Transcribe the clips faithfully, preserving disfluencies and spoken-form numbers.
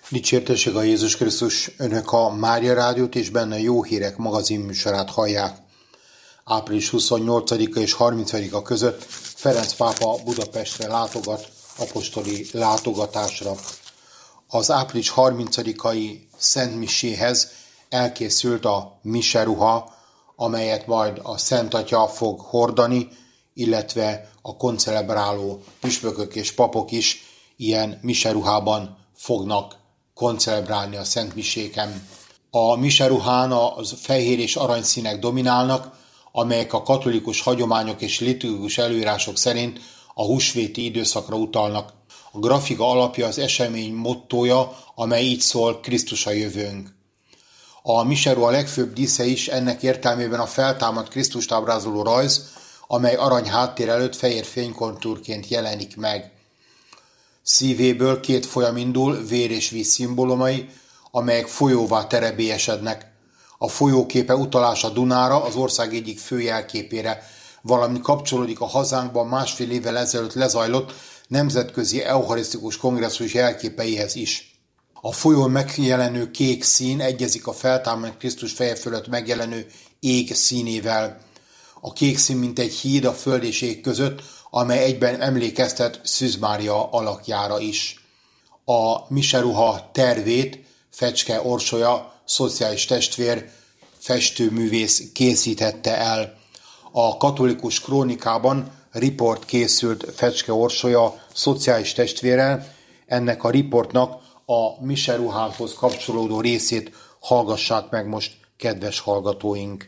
Dicsértessék a Jézus Krisztus, önök a Mária Rádiót és benne Jó Hírek magazin műsorát hallják. április huszonnyolcadika és harmincadika között Ferenc pápa Budapestre látogat apostoli látogatásra. Az április harmincadikai szentmiséhez elkészült a miseruha, amelyet majd a Szent Atya fog hordani, illetve a koncelebráló püspökök és papok is ilyen miseruhában fognak koncelebrálni a szentmiséken. A miseruhán a fehér és aranyszínek dominálnak, amelyek a katolikus hagyományok és liturgikus előírások szerint a húsvéti időszakra utalnak. A grafika alapja az esemény mottója, amely így szól: Krisztus a jövőnk. A miseruha legfőbb dísze is ennek értelmében a feltámadt Krisztust ábrázoló rajz, amely arany háttér előtt fehér fénykontúrként jelenik meg. Szívéből két folyam indul, vér és víz szimbólumai, amelyek folyóvá terebélyesednek. A folyóképe utalás a Dunára, az ország egyik fő jelképére, valamint kapcsolódik a hazánkban másfél évvel ezelőtt lezajlott nemzetközi eucharisztikus kongresszus jelképeihez is. A folyón megjelenő kék szín egyezik a feltámadt Krisztus feje fölött megjelenő ég színével. A kék szín mint egy híd a föld és ég között, amely egyben emlékeztet Szűz Mária alakjára is. A miseruha tervét Fecske Orsolya, szociális testvér, festőművész készítette el. A katolikus krónikában riport készült Fecske Orsolya szociális testvérrel, ennek a riportnak a miseruhához kapcsolódó részét hallgassák meg most, kedves hallgatóink!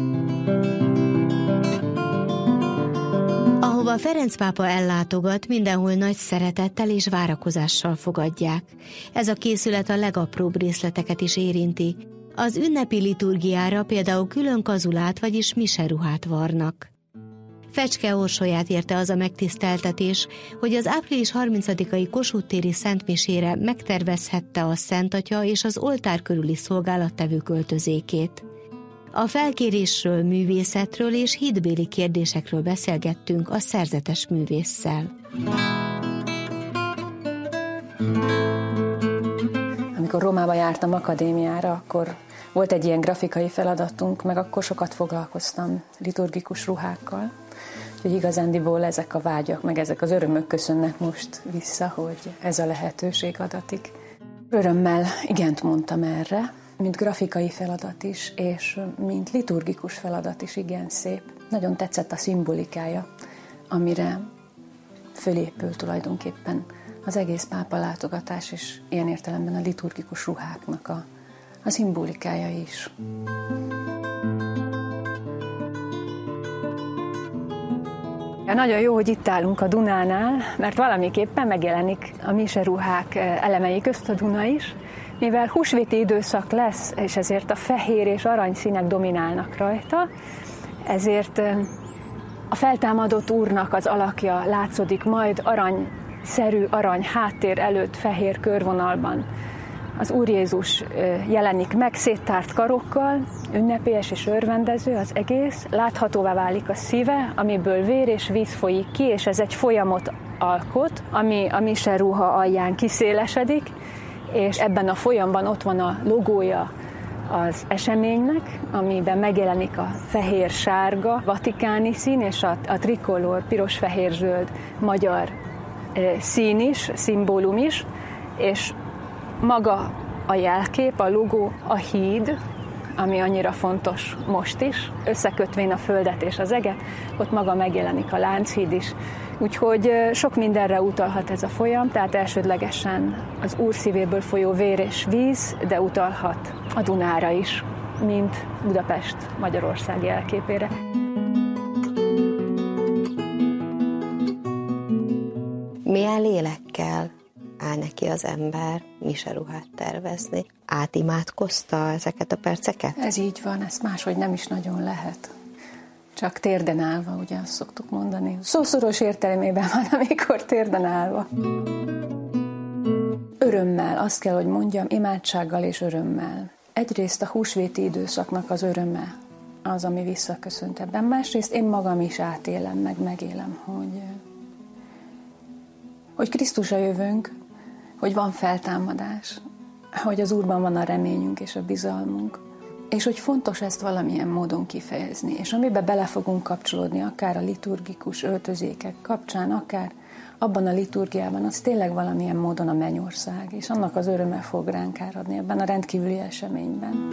Ahova Ferenc pápa ellátogat, mindenhol nagy szeretettel és várakozással fogadják. Ez a készület a legapróbb részleteket is érinti. Az ünnepi liturgiára például külön kazulát, vagyis miseruhát varnak. Fecske Orsolyát érte az a megtiszteltetés, hogy az április harmincadikai Kossuth téri szentmisére megtervezhette a Szent Atya és az oltár körüli szolgálattevő költözékét. A felkérésről, művészetről és hitbéli kérdésekről beszélgettünk a szerzetes művésszel. Amikor Rómába jártam akadémiára, akkor volt egy ilyen grafikai feladatunk, meg akkor sokat foglalkoztam liturgikus ruhákkal. Úgyhogy igazándiból ezek a vágyak, meg ezek az örömök köszönnek most vissza, hogy ez a lehetőség adatik. Örömmel igent mondtam erre, mint grafikai feladat is, és mint liturgikus feladat is igen szép. Nagyon tetszett a szimbolikája, amire fölépül tulajdonképpen az egész pápa látogatás, és ilyen értelemben a liturgikus ruháknak a, a szimbolikája is. Nagyon jó, hogy itt állunk a Dunánál, mert valamiképpen megjelenik a miseruhák elemei közt a Duna is, mivel húsvéti időszak lesz, és ezért a fehér és arany színek dominálnak rajta, ezért a feltámadott Úrnak az alakja látszódik majd aranyszerű, arany háttér előtt fehér körvonalban. Az Úr Jézus jelenik meg széttárt karokkal, ünnepélyes és örvendező az egész, láthatóvá válik a szíve, amiből vér és víz folyik ki, és ez egy folyamot alkot, ami a miseruha alján kiszélesedik, és ebben a folyamban ott van a logója az eseménynek, amiben megjelenik a fehér-sárga vatikáni szín, és a, a trikolor, piros-fehér-zöld magyar e, szín is, szimbólum is, és maga a jelkép, a logó, a híd, ami annyira fontos most is, összekötvén a földet és az eget, ott maga megjelenik a Lánchíd is. Úgyhogy sok mindenre utalhat ez a folyam, tehát elsődlegesen az Úr szívéből folyó vér és víz, de utalhat a Dunára is, mint Budapest Magyarország jelképére. Milyen lélekkel áll neki az ember miseruhát tervezni? Átimádkozta ezeket a perceket? Ez így van, ezt máshogy nem is nagyon lehet. Csak térden állva, ugye azt szoktuk mondani. Szószoros értelmében van, amikor térden állva. Örömmel, azt kell, hogy mondjam, imádsággal és örömmel. Egyrészt a húsvéti időszaknak az öröme az, ami visszaköszönt ebben. Másrészt én magam is átélem, meg megélem, hogy, hogy Krisztus a jövőnk, hogy van feltámadás, hogy az Úrban van a reményünk és a bizalmunk, és hogy fontos ezt valamilyen módon kifejezni, és amiben bele fogunk kapcsolódni, akár a liturgikus öltözékek kapcsán, akár abban a liturgiában, az tényleg valamilyen módon a mennyország, és annak az öröme fog ránk áradni ebben a rendkívüli eseményben.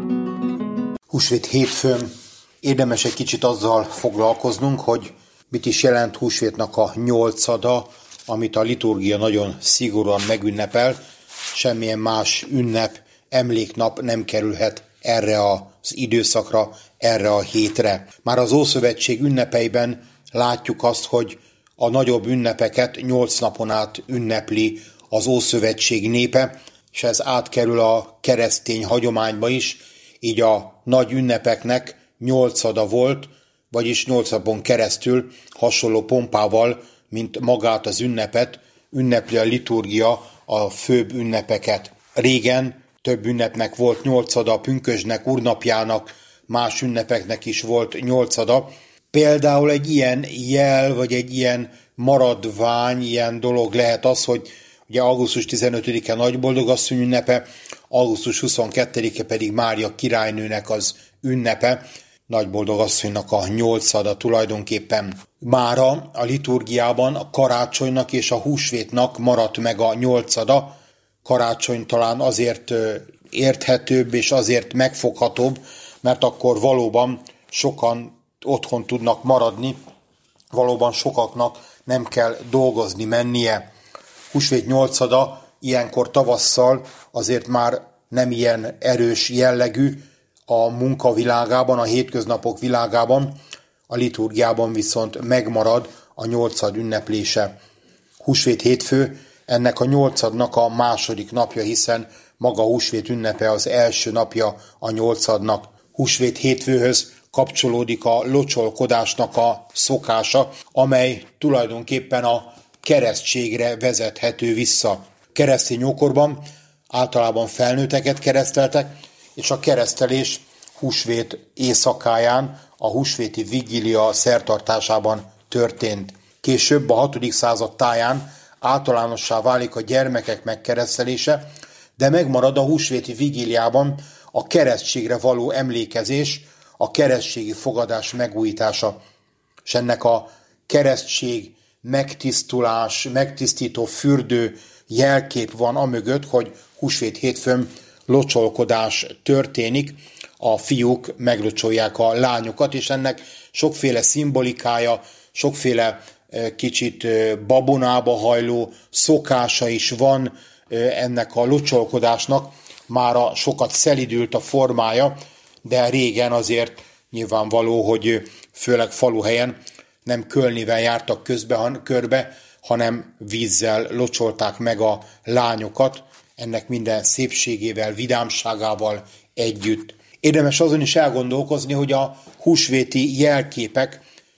Húsvét hétfőn érdemes egy kicsit azzal foglalkoznunk, hogy mit is jelent húsvétnak a nyolcada, amit a liturgia nagyon szigorúan megünnepel. Semmilyen más ünnep, emléknap nem kerülhet erre az időszakra, erre a hétre. Már az Ószövetség ünnepeiben látjuk azt, hogy a nagyobb ünnepeket nyolc napon át ünnepli az Ószövetség népe, és ez átkerül a keresztény hagyományba is, így a nagy ünnepeknek nyolcada volt, vagyis nyolc napon keresztül hasonló pompával, mint magát az ünnepet, ünnepli a liturgia a főbb ünnepeket. Régen több ünnepnek volt nyolcada, pünkösdnek, úrnapjának, más ünnepeknek is volt nyolcada. Például egy ilyen jel, vagy egy ilyen maradvány, ilyen dolog lehet az, hogy ugye augusztus tizenötödike Nagyboldogasszony ünnepe, augusztus huszonkettedike pedig Mária királynőnek az ünnepe, Nagyboldogasszonynak a nyolcada tulajdonképpen. Mára a liturgiában a karácsonynak és a húsvétnak maradt meg a nyolcada. Karácsony talán azért érthetőbb és azért megfoghatóbb, mert akkor valóban sokan otthon tudnak maradni, valóban sokaknak nem kell dolgozni mennie. Húsvét nyolcada ilyenkor tavasszal azért már nem ilyen erős jellegű a munkavilágában, a hétköznapok világában, a liturgiában viszont megmarad a nyolcad ünneplése. Húsvét hétfő ennek a nyolcadnak a második napja, hiszen maga húsvét ünnepe az első napja a nyolcadnak. Húsvét hétfőhöz kapcsolódik a locsolkodásnak a szokása, amely tulajdonképpen a keresztségre vezethető vissza. Keresztény ókorban általában felnőtteket kereszteltek, és a keresztelés húsvét éjszakáján, a húsvéti vigília szertartásában történt. Később a hatodik század táján általánossá válik a gyermekek megkeresztelése, de megmarad a húsvéti vigíliában a keresztségre való emlékezés, a keresztségi fogadás megújítása. És ennek a keresztség, megtisztulás, megtisztító fürdő jelkép van amögött, hogy húsvét hétfőn locsolkodás történik, a fiúk meglocsolják a lányokat, és ennek sokféle szimbolikája, sokféle kicsit babonába hajló szokása is van ennek a locsolkodásnak. Mára sokat szelidült a formája, de régen azért nyilvánvaló, hogy főleg faluhelyen nem kölnivel jártak közbe, körbe, hanem vízzel locsolták meg a lányokat, ennek minden szépségével, vidámságával együtt. Érdemes azon is elgondolkozni, hogy a húsvéti jelképek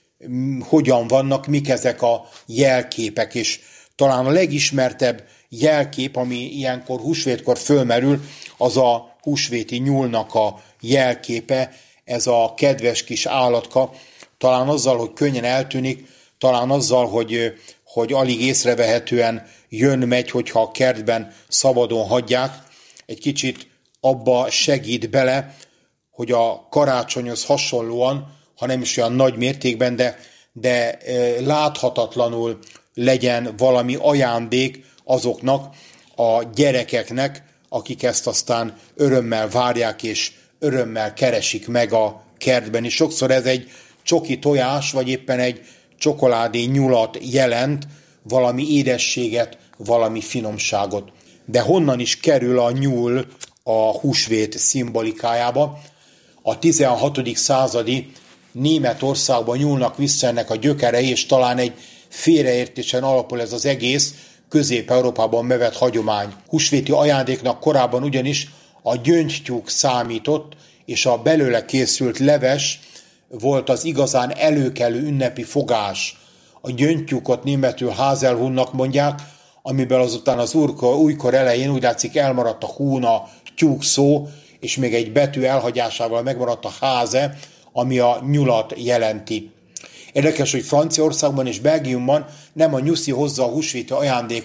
hogyan vannak, mik ezek a jelképek, és talán a legismertebb jelkép, ami ilyenkor húsvétkor fölmerül, az a húsvéti nyúlnak a jelképe, ez a kedves kis állatka, talán azzal, hogy könnyen eltűnik, talán azzal, hogy, hogy alig észrevehetően jön-megy, hogyha a kertben szabadon hagyják, egy kicsit abba segít bele, hogy a karácsonyhoz hasonlóan, ha nem is olyan nagy mértékben, de, de láthatatlanul legyen valami ajándék azoknak a gyerekeknek, akik ezt aztán örömmel várják, és örömmel keresik meg a kertben. És sokszor ez egy csoki tojás, vagy éppen egy csokoládé nyulat jelent, valami édességet, valami finomságot. De honnan is kerül a nyúl a húsvét szimbolikájába? A tizenhatodik századi Németországban nyúlnak vissza ennek a gyökere, és talán egy félreértésen alapul ez az egész Közép-Európában bevett hagyomány. Húsvéti ajándéknak korábban ugyanis a gyöngytyúk számított, és a belőle készült leves volt az igazán előkelő ünnepi fogás. A gyöngytyúkot németül Haselhuhnnak mondják, amiből azután az újkor, újkor elején úgy látszik elmaradt a hún, a tyúk szó, és még egy betű elhagyásával megmaradt a háze, ami a nyulat jelenti. Érdekes, hogy Franciaországban és Belgiumban nem a nyuszi hozza a húsvéti ajándékot,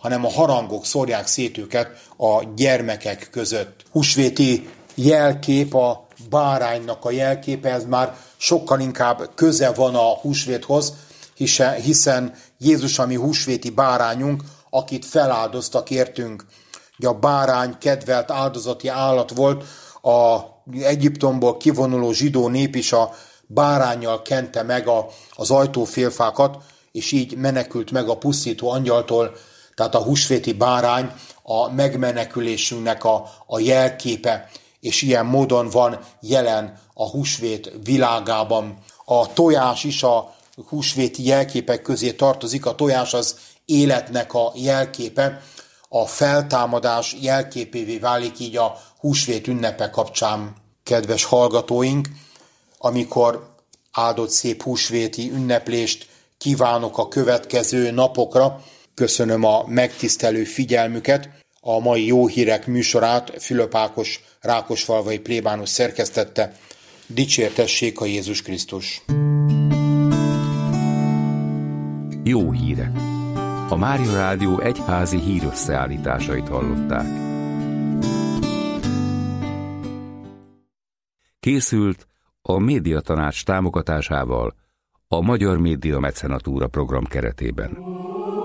hanem a harangok szórják szét őket a gyermekek között. Húsvéti jelkép, a báránynak a jelképe, ez már sokkal inkább köze van a húsvéthoz, hiszen Jézus a mi húsvéti bárányunk, akit feláldoztak értünk. Ugye a bárány kedvelt áldozati állat volt, a Egyiptomból kivonuló zsidó nép is a báránnyal kente meg a, az ajtófélfákat, és így menekült meg a pusztító angyaltól. Tehát a húsvéti bárány a megmenekülésünknek a, a jelképe, és ilyen módon van jelen a húsvét világában. A tojás is a húsvéti jelképek közé tartozik, a tojás az életnek a jelképe, a feltámadás jelképévé válik így a húsvét ünnepe kapcsán. Kedves hallgatóink, amikor áldott szép húsvéti ünneplést kívánok a következő napokra, köszönöm a megtisztelő figyelmüket, a mai Jó Hírek műsorát Fülöp Ákos rákosfalvai plébános szerkesztette. Dicsértessék a Jézus Krisztus! Jó hírek! A Mária Rádió egyházi hírösszeállításait hallották. Készült a Médiatanács támogatásával a Magyar Média Mecenatúra program keretében.